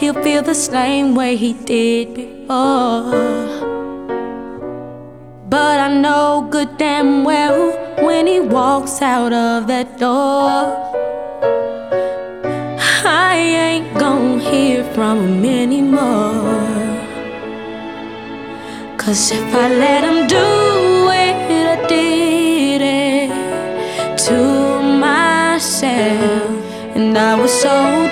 he'll feel the same way he did before. But I know good damn well when he walks out of that door, I ain't gon' hear from him anymore. 'Cause if I let him do it, I did it to myself. And I was so